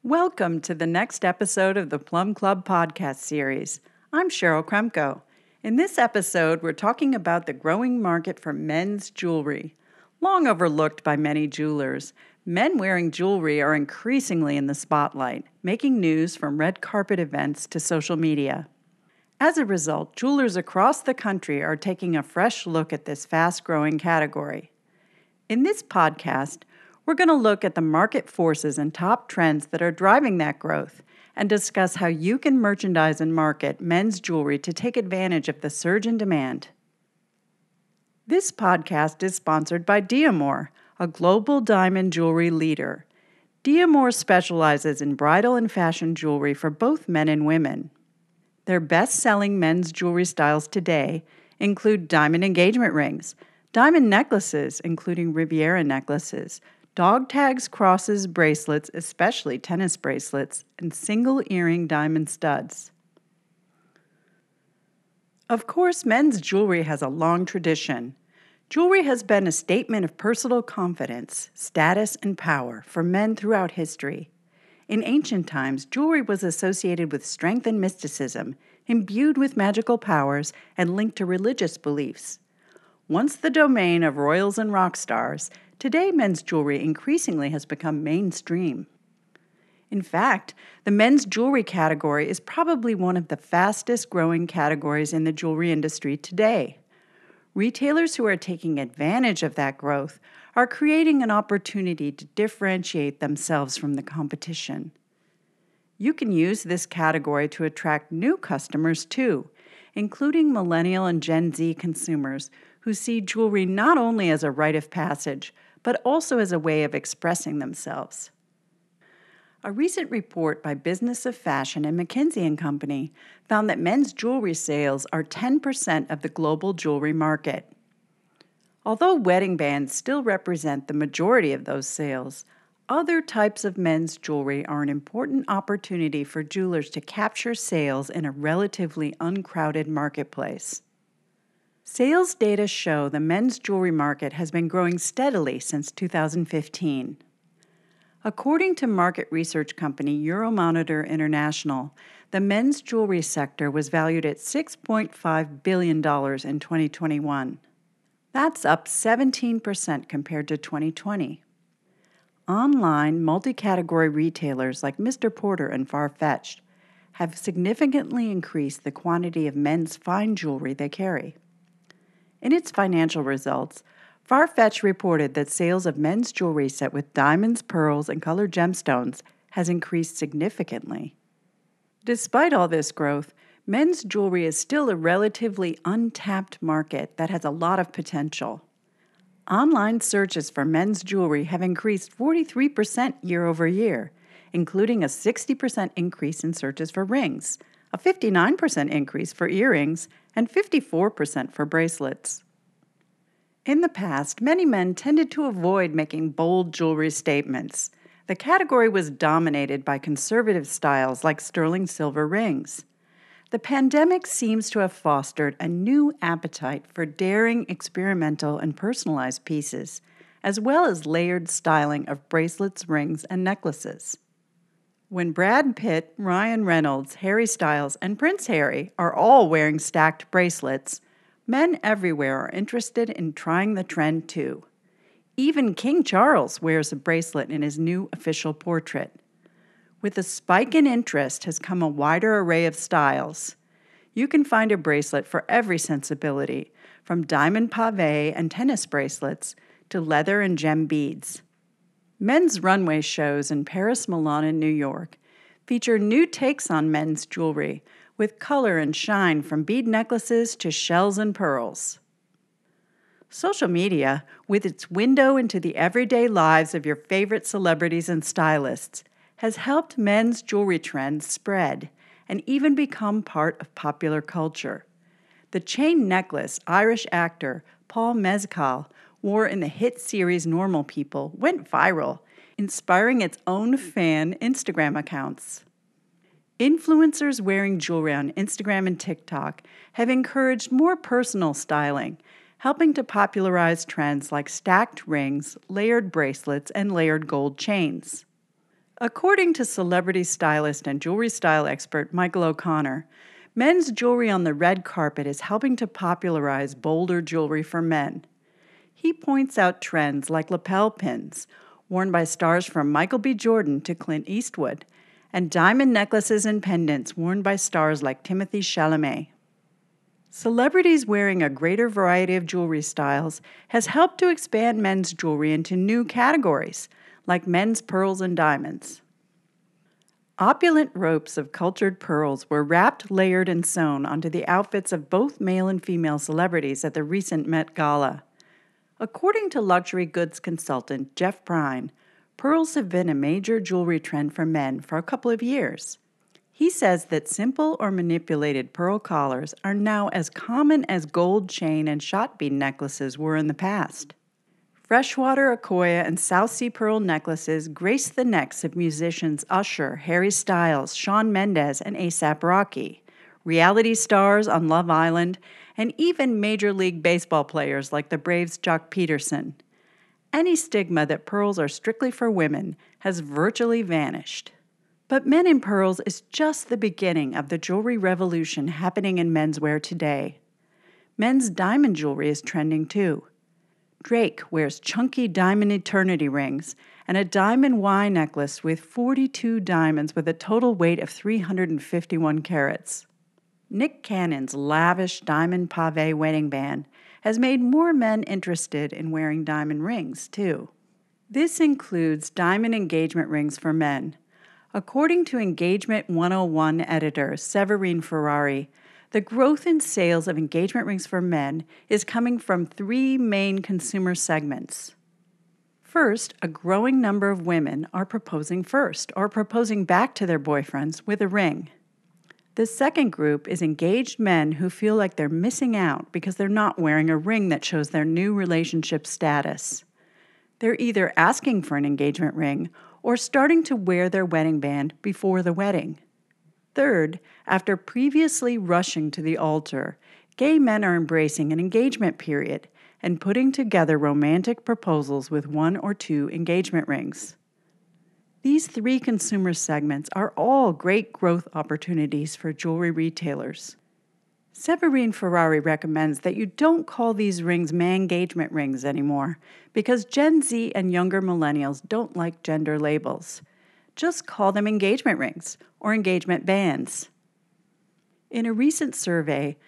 Welcome to the next episode of the Plum Club podcast series. I'm Cheryl Kremko. In this episode, we're talking about the growing market for men's jewelry. Long overlooked by many jewelers, men wearing jewelry are increasingly in the spotlight, making news from red carpet events to social media. As a result, jewelers across the country are taking a fresh look at this fast-growing category. In this podcast, we're going to look at the market forces and top trends that are driving that growth and discuss how you can merchandise and market men's jewelry to take advantage of the surge in demand. This podcast is sponsored by Diamore, a global diamond jewelry leader. Diamore specializes in bridal and fashion jewelry for both men and women. Their best-selling men's jewelry styles today include diamond engagement rings, diamond necklaces, including Riviera necklaces, dog tags, crosses, bracelets, especially tennis bracelets, and single earring diamond studs. Of course, men's jewelry has a long tradition. Jewelry has been a statement of personal confidence, status, and power for men throughout history. In ancient times, jewelry was associated with strength and mysticism, imbued with magical powers, and linked to religious beliefs. Once the domain of royals and rock stars, today men's jewelry increasingly has become mainstream. In fact, the men's jewelry category is probably one of the fastest growing categories in the jewelry industry today. Retailers who are taking advantage of that growth are creating an opportunity to differentiate themselves from the competition. You can use this category to attract new customers too, including Millennial and Gen Z consumers who see jewelry not only as a rite of passage, but also as a way of expressing themselves. A recent report by Business of Fashion and McKinsey & Company found that men's jewelry sales are 10% of the global jewelry market. Although wedding bands still represent the majority of those sales, other types of men's jewelry are an important opportunity for jewelers to capture sales in a relatively uncrowded marketplace. Sales data show the men's jewelry market has been growing steadily since 2015. According to market research company Euromonitor International, the men's jewelry sector was valued at $6.5 billion in 2021. That's up 17% compared to 2020. Online, multi-category retailers like Mr. Porter and Farfetch have significantly increased the quantity of men's fine jewelry they carry. In its financial results, Farfetch reported that sales of men's jewelry set with diamonds, pearls, and colored gemstones has increased significantly. Despite all this growth, men's jewelry is still a relatively untapped market that has a lot of potential. Online searches for men's jewelry have increased 43% year over year, including a 60% increase in searches for rings, a 59% increase for earrings, and 54% for bracelets. In the past, many men tended to avoid making bold jewelry statements. The category was dominated by conservative styles like sterling silver rings. The pandemic seems to have fostered a new appetite for daring, experimental, and personalized pieces, as well as layered styling of bracelets, rings, and necklaces. When Brad Pitt, Ryan Reynolds, Harry Styles, and Prince Harry are all wearing stacked bracelets, men everywhere are interested in trying the trend too. Even King Charles wears a bracelet in his new official portrait. With a spike in interest has come a wider array of styles. You can find a bracelet for every sensibility, from diamond pave and tennis bracelets to leather and gem beads. Men's runway shows in Paris, Milan, and New York feature new takes on men's jewelry with color and shine from bead necklaces to shells and pearls. Social media, with its window into the everyday lives of your favorite celebrities and stylists, has helped men's jewelry trends spread and even become part of popular culture. The chain necklace Irish actor Paul Mescal wore in the hit series Normal People went viral, inspiring its own fan Instagram accounts. Influencers wearing jewelry on Instagram and TikTok have encouraged more personal styling, helping to popularize trends like stacked rings, layered bracelets, and layered gold chains. According to celebrity stylist and jewelry style expert Michael O'Connor, men's jewelry on the red carpet is helping to popularize bolder jewelry for men. He points out trends like lapel pins, worn by stars from Michael B. Jordan to Clint Eastwood, and diamond necklaces and pendants worn by stars like Timothée Chalamet. Celebrities wearing a greater variety of jewelry styles has helped to expand men's jewelry into new categories, like men's pearls and diamonds. Opulent ropes of cultured pearls were wrapped, layered, and sewn onto the outfits of both male and female celebrities at the recent Met Gala. According to luxury goods consultant Jeff Prine, pearls have been a major jewelry trend for men for a couple of years. He says that simple or manipulated pearl collars are now as common as gold chain and shot bead necklaces were in the past. Freshwater Akoya and South Sea pearl necklaces grace the necks of musicians Usher, Harry Styles, Shawn Mendes, and A$AP Rocky, reality stars on Love Island, and even Major League Baseball players like the Braves' Jock Peterson. Any stigma that pearls are strictly for women has virtually vanished. But men in pearls is just the beginning of the jewelry revolution happening in menswear today. Men's diamond jewelry is trending too. Drake wears chunky diamond eternity rings and a diamond Y necklace with 42 diamonds with a total weight of 351 carats. Nick Cannon's lavish diamond pave wedding band has made more men interested in wearing diamond rings too. This includes diamond engagement rings for men. According to Engagement 101 editor Severine Ferrari, the growth in sales of engagement rings for men is coming from three main consumer segments. First, a growing number of women are proposing first or proposing back to their boyfriends with a ring. The second group is engaged men who feel like they're missing out because they're not wearing a ring that shows their new relationship status. They're either asking for an engagement ring or starting to wear their wedding band before the wedding. Third, after previously rushing to the altar, gay men are embracing an engagement period and putting together romantic proposals with one or two engagement rings. These three consumer segments are all great growth opportunities for jewelry retailers. Severine Ferrari recommends that you don't call these rings man-gagement rings anymore because Gen Z and younger millennials don't like gender labels. Just call them engagement rings or engagement bands. In a recent survey,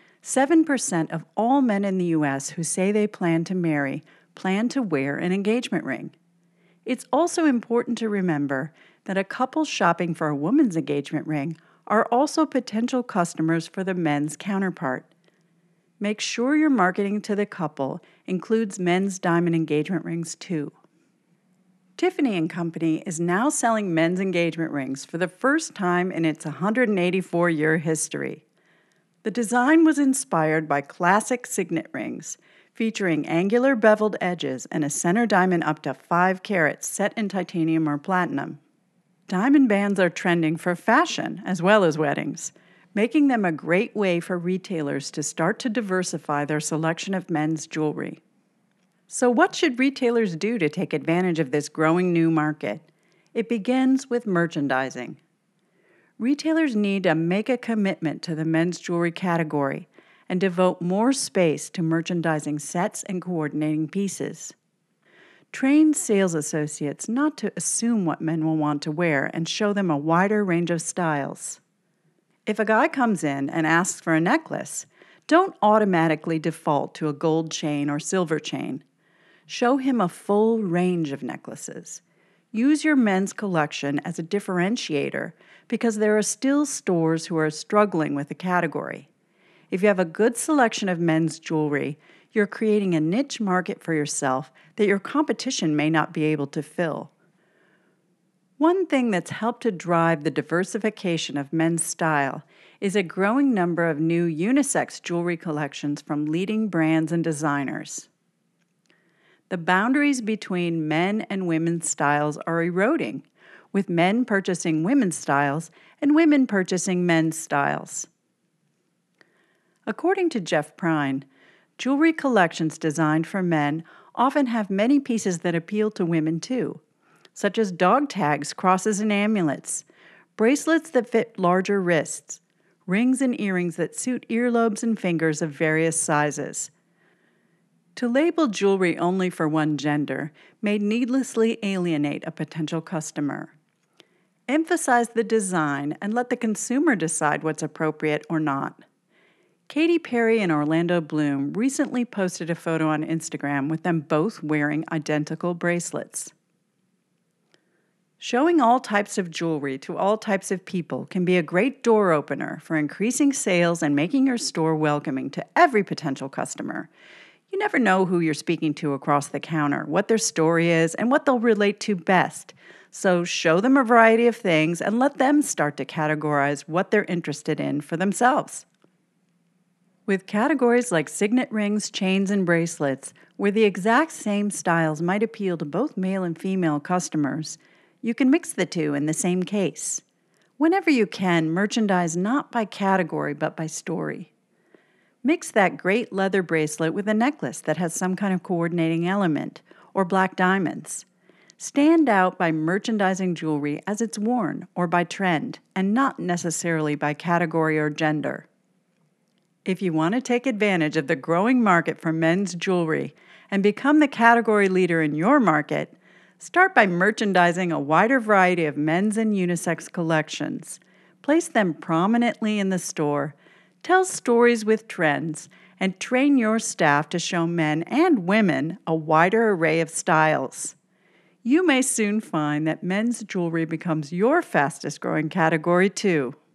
7% of all men in the U.S. who say they plan to marry plan to wear an engagement ring. It's also important to remember that a couple shopping for a woman's engagement ring are also potential customers for the men's counterpart. Make sure your marketing to the couple includes men's diamond engagement rings too. Tiffany & Company is now selling men's engagement rings for the first time in its 184-year history. The design was inspired by classic signet rings, featuring angular beveled edges and a center diamond up to 5 carats set in titanium or platinum. Diamond bands are trending for fashion as well as weddings, making them a great way for retailers to start to diversify their selection of men's jewelry. So what should retailers do to take advantage of this growing new market? It begins with merchandising. Retailers need to make a commitment to the men's jewelry category and devote more space to merchandising sets and coordinating pieces. Train sales associates not to assume what men will want to wear and show them a wider range of styles. If a guy comes in and asks for a necklace, don't automatically default to a gold chain or silver chain. Show him a full range of necklaces. Use your men's collection as a differentiator because there are still stores who are struggling with the category. If you have a good selection of men's jewelry, you're creating a niche market for yourself that your competition may not be able to fill. One thing that's helped to drive the diversification of men's style is a growing number of new unisex jewelry collections from leading brands and designers. The boundaries between men and women's styles are eroding, with men purchasing women's styles and women purchasing men's styles. According to Jeff Prine, jewelry collections designed for men often have many pieces that appeal to women too. such as dog tags, crosses, and amulets, bracelets that fit larger wrists, rings and earrings that suit earlobes and fingers of various sizes. To label jewelry only for one gender may needlessly alienate a potential customer. Emphasize the design and let the consumer decide what's appropriate or not. Katy Perry and Orlando Bloom recently posted a photo on Instagram with them both wearing identical bracelets. Showing all types of jewelry to all types of people can be a great door opener for increasing sales and making your store welcoming to every potential customer. You never know who you're speaking to across the counter, what their story is, and what they'll relate to best. So show them a variety of things and let them start to categorize what they're interested in for themselves. With categories like signet rings, chains, and bracelets, where the exact same styles might appeal to both male and female customers, you can mix the two in the same case. Whenever you can, merchandise not by category but by story. Mix that great leather bracelet with a necklace that has some kind of coordinating element, or black diamonds. Stand out by merchandising jewelry as it's worn or by trend, and not necessarily by category or gender. If you want to take advantage of the growing market for men's jewelry and become the category leader in your market, start by merchandising a wider variety of men's and unisex collections. Place them prominently in the store. Tell stories with trends, and train your staff to show men and women a wider array of styles. You may soon find that men's jewelry becomes your fastest growing category too.